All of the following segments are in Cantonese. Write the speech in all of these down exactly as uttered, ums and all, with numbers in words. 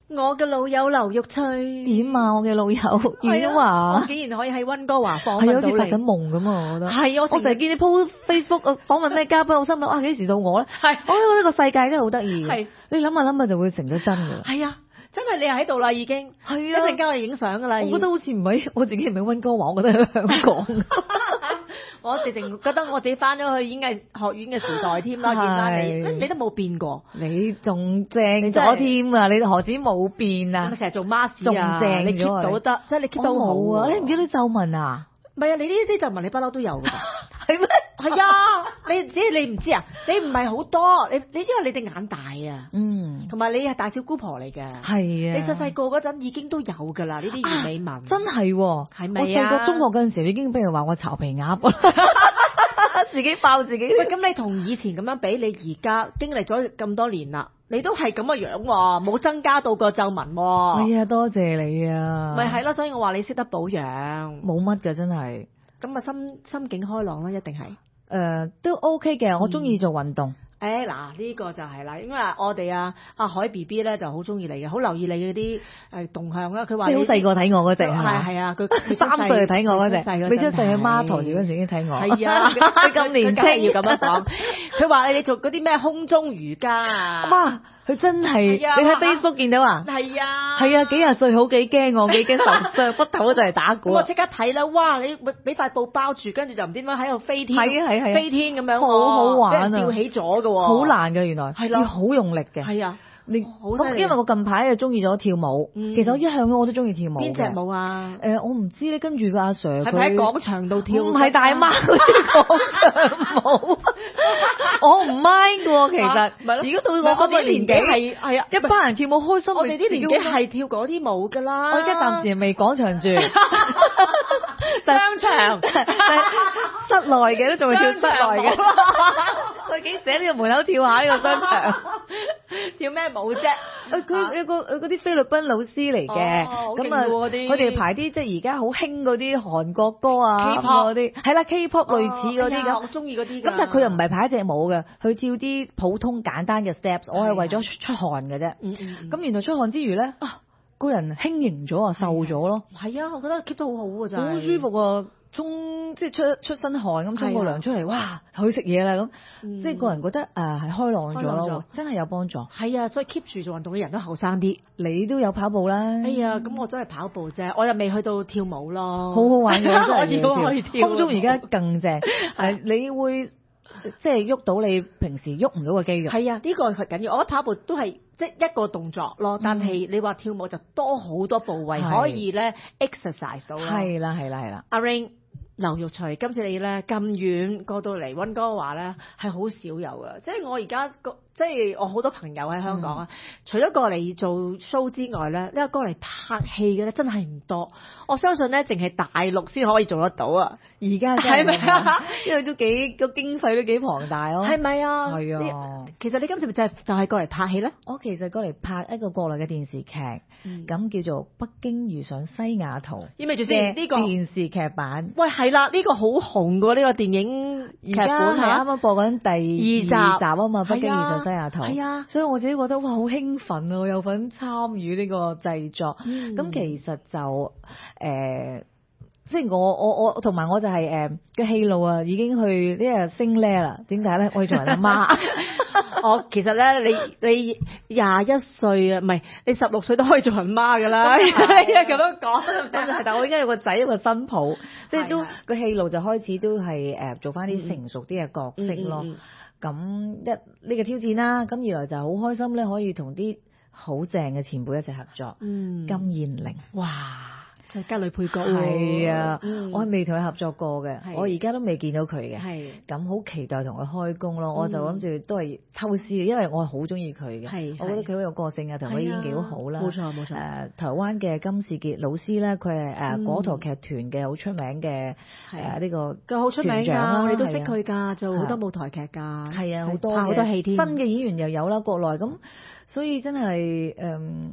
我嘅老友劉玉翠點啊？我嘅老友阮華， 我竟然可以喺溫哥華訪係問到好似發緊你， 夢咁啊！我覺得係我我成日見你 po Facebook 啊訪問咩嘉賓，我心諗啊幾時到我咧？ 係我覺得呢個世界真係好得意嘅係， 你諗下諗下就會成咗真㗎啦。 係啊，真係你係喺度啦已經， 係一陣間我哋影相㗎啦。 我覺得好似唔係我自己唔係溫哥華，我覺得喺香港。 我直情覺得我自己翻咗去演藝學院嘅時代添啦，見翻你， 係你都冇變過， 你仲正你真係咗添啊！你何止冇變啊咪？成日做 mask 仲啊， 正你 keep 咗到得，即係你 keep 到我好冇啊！你唔記得皺紋啊？ 唔係啊，你呢啲就問你不嬲都有㗎。 係咩？ 係啊，你只係你唔知啊，你唔係好多，你你因為你隻眼大啊， 嗯， 同埋你係大小姑婆嚟嘅， 係啊。 你細細個嗰陣已經都有㗎啦，呢啲魚尾紋， 真係喎， 係咪啊我細個中學嗰陣時已經俾人話我巢皮鴨㗎啦，自己爆自己。 喂，咁你同以前咁樣比，你而家經歷咗咁多年啦，你都係咁嘅樣喎，冇增加到個皺紋喎， 係啊，多謝你啊。 咪係咯，所以我話你識得保養， 冇乜㗎，真係。 咁啊心心境開朗啦，一定係。 誒、呃都 OK 嘅，我中意做運動。 誒嗱呢個就係啦，因為我哋啊阿海 B B 咧就好中意你嘅，好留意你嗰啲誒動向啦。佢話你好細個睇我嗰只係係嘛？ 係啊，佢佢三歲就睇我嗰隻， 只，未出世佢媽陀住嗰陣時已經睇我。 係啊， 佢咁年佢梗係輕要咁樣講。佢話你做嗰啲咩空中瑜伽啊？ 媽，佢真係， 係啊你喺 Facebook 見到啊？ 係啊， 係啊，幾廿歲好幾驚我，幾驚受傷，骨頭就嚟打鼓啊！ 咁我即刻睇啦！哇，你俾塊布包住，跟住就唔知點樣喺度飛天， 係啊係啊係啊飛天咁樣喎， 好好玩啊俾人吊起咗嘅喎， 好難嘅原來， 係啦要好用力嘅。 係啊， 你好犀利咁因為我近排就中意咗跳舞， 嗯其實我一向我都中意跳舞嘅。 邊隻舞啊？ 誒，我唔知咧，跟住個阿 Sir 係咪喺佢廣場度跳？ 唔係大媽嗰啲廣場舞，我唔 mind 嘅喎，其實。 咪咯如果到我嗰個年紀， 係係啊， 一班人跳舞開心， 我哋啲年紀係。 係跳嗰啲舞㗎啦。 我而家暫時未廣場住， 商場室內嘅都仲係跳室內嘅商場。 佢幾時喺呢個門口跳下呢個商場？ 跳咩舞啫？ 誒佢有個誒嗰啲菲律賓老師嚟嘅， 哦好勁咁啊喎嗰啲佢哋排啲即係而家好興嗰啲韓國歌啊 K-pop 咁嗰啲，係啦 K-pop 類似嗰啲咁哎呀我。中意嗰啲㗎。 咁但係佢又唔係排一隻舞嘅，佢跳啲普通簡單嘅 steps，我係為咗出出汗嘅啫。 嗯嗯嗯咁原來出汗之餘咧，啊個人輕盈咗啊，瘦咗咯， 係啊，我覺得 keep 得好好㗎咋。 好舒服啊！沖即係出出身汗咁沖個係啊涼出嚟，哇！去食嘢啦咁， 嗯即係個人覺得誒係開朗咗開朗咗咯，真係有幫助。 係啊，所以 keep 住做運動嘅人都後生啲。 你都有跑步啦， 哎呀，咁我真係跑步啫，我又未去到跳舞咯。 好好玩嘅，真係我要去跳空中而家更正，係你會即係喐到你平時喐唔到嘅肌肉。 係啊，呢個係緊要。我覺得跑步都係即係一個動作咯，但係你話跳舞就多好多部位係可以咧 exercise 到咯。 係啦係啦係啦， 阿 Rain 劉玉隨，今次你咧咁遠過到嚟溫哥華咧，係好少有嘅。即係我而家個，即係我好多朋友喺香港啊，除咗過嚟做 show 之外咧，呢個過嚟拍戲嘅咧真係唔多。我相信咧，淨係大陸先可以做得到啊！ 而家真係咪啊？ 因為都幾個經費都幾龐大咯。 係咪啊？ 係啊你其實你今次咪就係就係過嚟拍戲咧？ 我其實過嚟拍一個國內嘅電視劇，咁、 嗯叫做《北京遇上西雅圖》 意味住先呢個電視劇版。 喂，係啦，呢個好紅嘅喎，呢個電影劇而家係啱本嚇。 啱播緊第二集集啊嘛，《北京遇係啊上西雅圖》。 係啊所以我自己覺得哇，好興奮啊！我有份參與呢個製作。咁、 嗯其實就誒。呃即係我我我同埋我就係誒個戲路啊，已經去呢個升 level 啦。點解咧？我要做人阿媽。 我其實咧，你你廿一歲啊，唔係你十六歲都可以做人媽㗎啦。咁樣講， 咁就係，但我而家有個仔一個新抱，即係都係個戲路就開始都係誒做翻啲成熟啲嘅角色咯。 嗯嗯嗯咁一呢個挑戰啦，咁二來就好開心咧，可以同啲好正嘅前輩一齊合作。 嗯金燕玲， 哇！就加女配角喎係啊， 嗯我係未同佢合作過嘅， 係我而家都未見到佢嘅。 係咁好期待同佢開工咯， 嗯我就諗住都係偷師嘅，因為我係好中意佢嘅。 係我覺得佢好有個性啊，同佢演技好好啦。 係啊冇錯冇錯誒、台灣嘅金士傑老師咧，佢係誒嗯果陀劇團嘅好出名嘅係誒呢個佢好出名團長啦㗎，我哋都識係啊佢㗎，做好多舞台劇㗎。 係啊，好多拍好多嘅戲添。 新嘅演員又有啦，國內咁，所以真係誒、嗯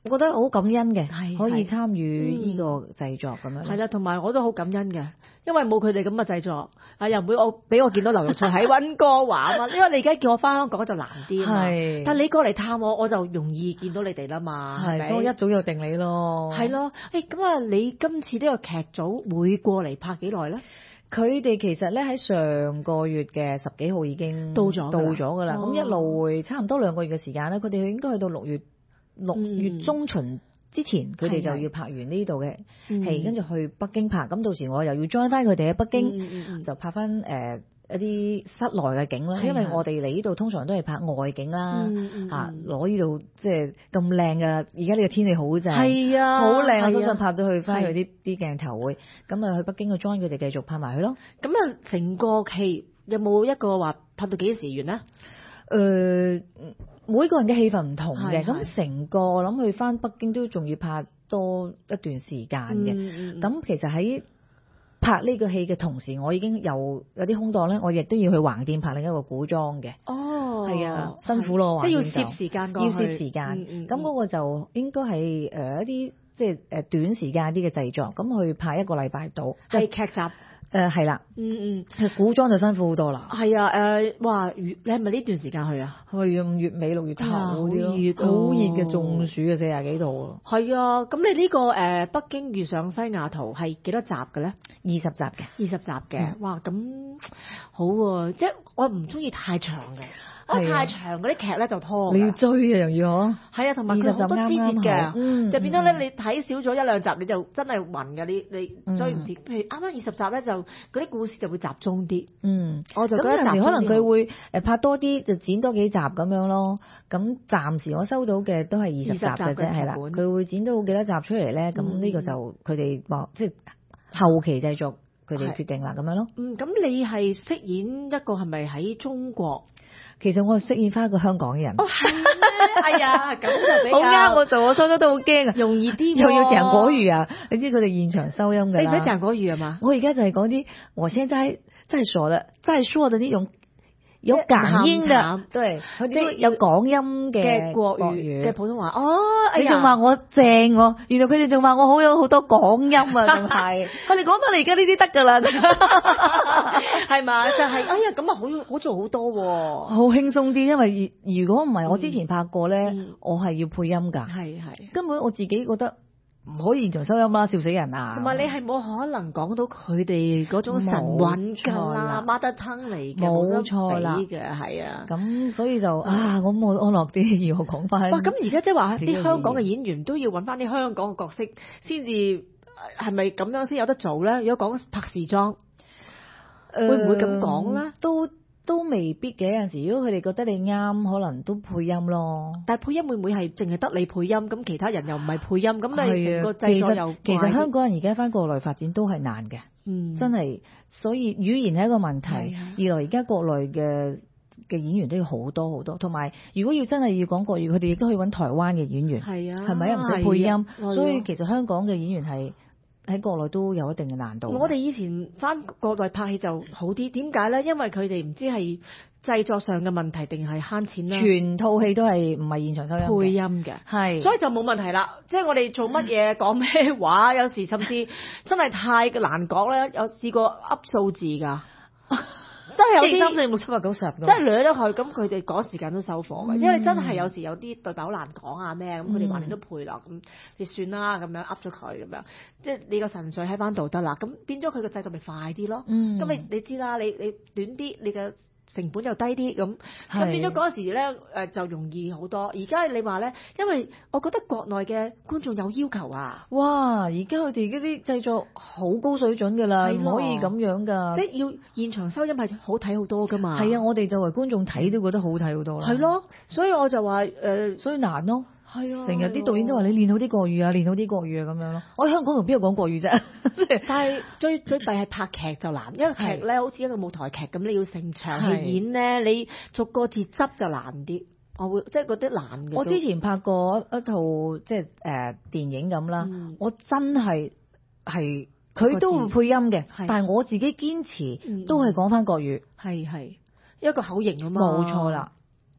我覺得好感恩嘅， 係可以係參與呢個製作咁樣。 係啦，同埋我都好感恩嘅，因為冇佢哋咁嘅製作，啊又唔會我俾我見到劉玉翠喺溫哥華啊嘛，因為你而家叫我翻香港就難啲啊嘛， 係但係你過嚟探我，我就容易見到你哋啦嘛，係咪係，所以我一早就定你咯。 係咯，誒咁啊，你今次呢個劇組會過嚟拍幾耐咧？ 佢哋其實咧喺上個月嘅十幾號已經到咗㗎啦到咗㗎啦，咁、 哦一路會差唔多兩個月嘅時間咧，佢哋應該去到六月六月中旬之前，佢哋、 係就要拍完呢度嘅嗯戲，跟住去北京拍。咁到時我又要 join 翻佢哋喺北京， 嗯嗯嗯就拍翻誒、呃一啲室內嘅景啦， 係因為係我哋嚟呢度通常都係拍外景啦， 嗯嗯嚇嗯攞呢度即係咁靚嘅，而家呢個天氣好正， 係啊好靚啊！ 係啊都想拍到去翻去係啲啲鏡頭會，咁啊去北京去 join 佢哋繼續拍埋佢咯。 咁啊，成個戲有冇一個話拍到幾時完咧？ 誒、每個人嘅戲份唔同嘅， 係係咁成個我諗去翻北京都仲要拍多一段時間嘅。 嗯嗯咁、其實喺拍呢個戲嘅同時，我已經有有啲空檔咧，我亦都要去橫店拍另一個古裝嘅。 哦， 係啊，辛苦咯， 即係要橫店就攝時間過要去攝時間。 嗯嗯咁嗰、個就應該係誒一啲即係誒短時間啲嘅製作，咁去拍一個禮拜到。 係劇集， 誒係啦， 嗯嗯， 係古裝就辛苦好多啦。 係啊，誒，哇，月你係咪呢段時間去啊？ 去五月尾六月頭啊嗰啲咯， 好熱啊好熱嘅中暑嘅四廿幾度啊， 係啊，咁你呢個誒北京遇上西雅圖係幾多集嘅咧？ 二十集嘅。 二十集嘅， 嗯哇，咁好喎，即係我唔中意太長嘅，我係啊太長嗰啲劇咧就拖㗎。 你要追啊，又要嗬？ 係啊，同埋佢二十集好多枝節啱啱嘅好，嗯就變咗咧， 嗯你睇少咗一兩集，你就真係暈㗎，你你追唔嗯切。譬如啱啱二十集咧，就嗰啲故事就會集中啲。 嗯， 我就咁覺得集中有陣時可能啲好佢會誒拍多啲，就剪多幾集咁樣咯。咁暫時我收到嘅都係二十集嘅二十集嘅啫，係啦。 劇本佢會剪到幾多集出嚟咧？咁嗯呢個就佢哋話即係後期製作佢哋係決定啦，咁樣咯。 嗯，咁你係飾演一個係咪喺中國？ 其實我係飾演翻一個香港人， 哦，係咩？哎呀，咁就比較好啱我做，我初初都好驚啊， 容易啲喎， 又要鄭果如啊！你知佢哋現場收音㗎啦。 你唔使鄭果如係嘛？ 我而家就係講啲我現在在說的在說的呢種有港音即係鹹嘅，對，佢即係哋有港音嘅嘅國語嘅普通話。哦，哎呀你仲話我正喎，原來佢哋仲話我好有好多港音啊，仲係佢哋講到你而家呢啲得㗎啦， 係嘛？就係哎呀，咁啊好好做好多喎。 好輕鬆啲，因為如果唔係我之前拍過咧， 嗯我係要配音㗎， 係係。 根本我自己覺得唔可以現場收音啦，笑死人啊！ 同埋你係冇可能講到佢哋嗰種神韻㗎啦，mother tongue 嚟嘅， 冇錯啦冇得比嘅，係啊。 咁所以就啊，我我安樂啲要我講翻。 哇！咁而家即係話自己嘅啲香港嘅演員都要揾翻啲香港嘅角色，先至係咪咁樣先有得做咧？如果講拍時裝， 誒會唔會咁講咧？ 都都未必嘅，有陣時如果佢哋覺得你啱，可能都配音咯。 但係配音會唔會係淨係得你配音，咁其他人又唔係配音，咁你成個係啊製作又其實其實香港港人而家翻國內發展都係難嘅， 嗯真係。所以語言係一個問題， 係啊二來而家國內嘅嘅演員都要好多好多，同埋如果要真係要講國語，佢哋亦都可以揾台灣嘅演員， 係啊， 係咪啊？唔使配音係啊， 所以其實香港嘅演員係喺國內都有一定嘅難度。 我哋以前翻國內拍戲就好啲，點解咧？因為佢哋唔知係製作上嘅問題定係慳錢啦， 全套戲都係唔係現場收音嘅配音嘅。 係， 所以就冇問題啦，即係我哋做乜嘢講咩話，有時甚至真係太難講咧，有試過噏數字㗎，真係有一二三啲四五六七八九十咁， 真係掠得佢，咁佢哋嗰時間都收貨嘅， 嗯因為真係有時有啲對白好難講啊咩，咁佢哋嗯橫掂都配落，咁你算啦，咁樣噏咗佢咁樣，即係你個神髓喺翻度得啦，咁變咗佢個製作咪快啲咯， 嗯咁你你知啦，你你短啲，你嘅成本又低啲，咁係咁變咗嗰時咧誒就容易好多。而家你話咧，因為我覺得國內嘅觀眾有要求啊， 哇！而家佢哋嗰啲製作好高水準㗎啦， 係咯唔可以咁樣㗎。 即係要現場收音係好睇好多噶嘛。 係啊，我哋作為觀眾睇都覺得好睇好多啦。 係，咯，所以我就話誒，呃所以難咯。 係啊， 成日啲導演都話你練好啲國語啊，練好啲國語啊咁樣咯。我喺香港同邊個講國語啫？ 但係最最弊係拍劇就難，因為劇咧好似一個舞台劇咁，你要成場係去演咧，你逐個字執就難啲。我會即係覺得難嘅。 我之前拍過一套即係誒、呃、電影咁啦， 嗯我真係係佢都會配音嘅， 係但係我自己堅持嗯都係講翻國語， 係係一個口型啊嘛， 冇錯啦。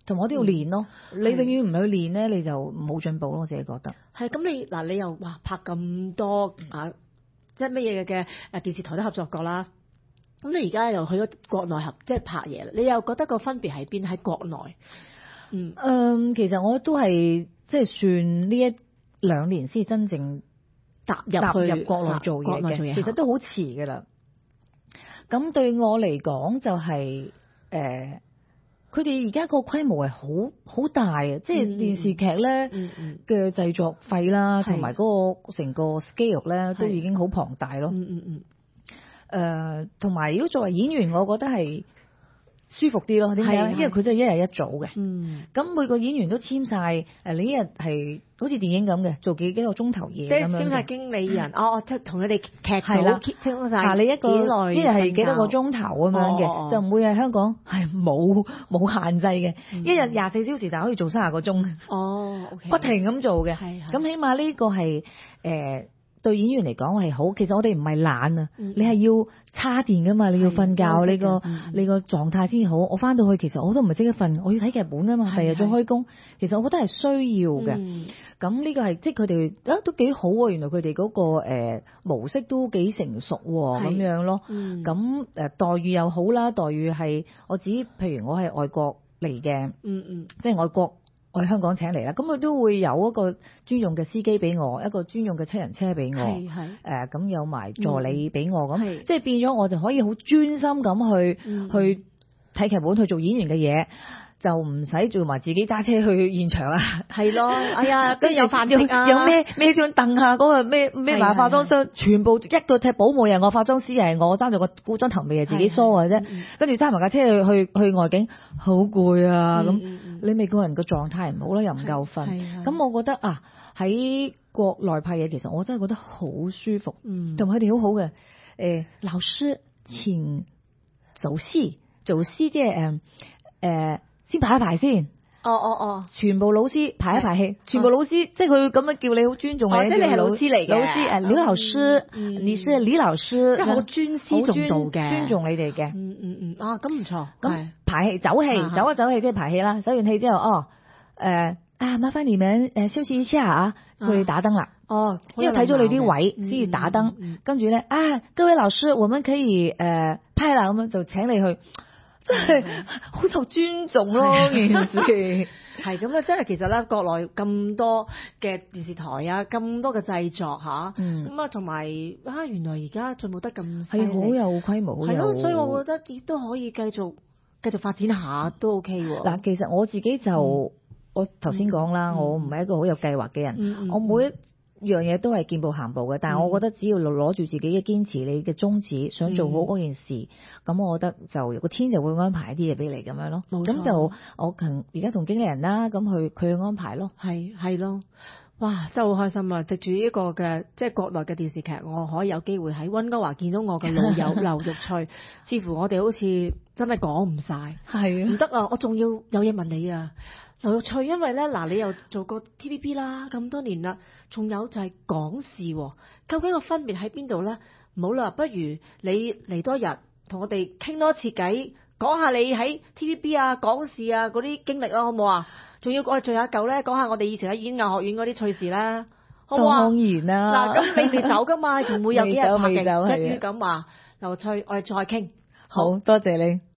同埋我都要練咯。你永遠唔去練咧，你就冇進步咯。我自己覺得。 係咁，你嗱你又哇拍咁多啊，即係乜嘢嘅誒電視台都合作過啦。咁你而家又去咗國內合即係拍嘢啦，你又覺得個分別喺邊？喺國內？嗯， 嗯，其實我都係即係算呢一兩年先真正踏入踏去入國內做嘢嘅， 國內做嘢其實都好遲㗎啦。咁對我嚟講就係、誒，佢哋而家個規模係好好大啊！即係電視劇咧嗯嗯嘅製作費啦， 係同埋嗰個成個 scale 咧都係已經好龐大咯。 嗯嗯嗯， 誒，同埋如果作為演員，我覺得係舒服啲咯。點解咧？ 係係因為佢真係一日一組嘅。 嗯， 咁每個演員都簽晒誒，你一日係好似電影咁嘅，做幾幾個鐘頭嘢即係咁樣嘅簽晒經理人，哦哦，即係同佢哋劇係啦組簽晒， 啊！你一個幾耐一日係幾多個瞓覺鐘頭咁樣嘅， 哦哦哦就唔會係香港係冇冇限制嘅， 嗯一日廿四小時但係可以做三十個鐘， 哦，OK， 不停咁做嘅。 係係咁起碼呢個係誒、呃、對演員嚟講係好。其實我哋唔係懶啊， 嗯你係要叉電噶嘛，你要瞓係休息覺，你個嘅嗯嗯你個狀態先好。我翻到去其實我都唔係即刻瞓，我要睇劇本啊嘛，第係日再開工。其實我覺得係需要嘅。 嗯咁呢個係即係佢哋啊都幾好喎，原來佢哋嗰個、呃、模式都幾成熟喎，咁係樣咯。 嗯咁、呃、待遇又好啦，待遇係我指，譬如我係外國嚟嘅， 嗯嗯即係外國我喺香港請嚟啦，咁佢都會有一個專用嘅司機俾我，一個專用嘅七人車俾我， 係係誒咁、有埋助理俾我，咁、 係即係變咗我就可以好專心咁去、 嗯去睇劇本，去做演員嘅嘢。就唔使做埋自己揸車去現場啊！ 係咯，哎呀，跟住有飯有食啊， 有咩咩張凳啊，嗰、嗰個咩咩埋化妝箱，全部一個踢保姆又係我，化妝師又係我，揸住個古裝頭尾係自己梳嘅啫。跟住揸埋架車去去去外景，好攰啊！咁、 嗯嗯嗯、 你咪個人個狀態唔好啦，又唔夠瞓。咁我覺得啊，喺國內拍嘢，其實我真係覺得好舒服，同埋佢哋好好嘅。誒、呃，老師前走戲，做戲即係誒誒。先排一排先， 哦哦哦， 全部老師排一排戲，全部老師，即係佢咁樣叫你好尊重你， 哦、即係你係老師嚟嘅， 老師誒，李老師， 嗯、 你是李老師， 即係好尊師重道嘅， 尊重你哋嘅， 嗯嗯嗯，啊咁唔錯， 咁排戲走戲，走一走戲即係排戲啦，走完戲之後，哦，誒啊，麻煩你們誒休息一下啊，佢哋打燈啦， 哦， 因為睇咗你啲位先至打燈，跟住咧啊，各位老師，我們可以誒拍啦，咁樣就請你去。真係好受尊重咯，件事係咁啊！真係其實咧，國內咁多嘅電視台啊，咁多嘅製作嚇，咁啊同埋啊，原來而家進步得咁犀利， 係好有規模， 係咯，所以我覺得亦都可以繼續繼續發展下都 OK 喎。 嗱，其實我自己就、嗯、我頭先講啦，嗯、我唔係一個好有計劃嘅人，嗯嗯、我每一樣嘢都係見步行步嘅，但係我覺得只要攞住自己嘅堅持，你嘅宗旨，想做好嗰件事，咁、嗯、我覺得就個天就會安排一啲嘢俾你咁樣咯。咁就我近而家同經理人啦，咁佢佢去安排咯。 係係咯，哇！真係好開心啊！藉住呢個嘅即係國內嘅電視劇，我可以有機會喺溫哥華見到我嘅老友劉玉翠。似乎我哋好似真係講唔晒，係啊，唔得啊！我仲要有嘢問你啊！劉玉翠，因為咧嗱，你又做過 T V B 啦，咁多年啦，仲有就係講事，究竟個分別喺邊度咧？唔好啦，不如你嚟多日，同我哋傾多次偈，講下你喺 T V B 啊講事啊嗰啲經歷啊，好唔好啊？仲要我哋聚下舊咧，講下我哋以前喺演藝學院嗰啲趣事咧，好唔好啊？ 當然啦， 嗱，咁你未走噶嘛，仲會有幾日拍嘅， 未走一於咁話，劉玉翠，我哋再傾， 好多謝你。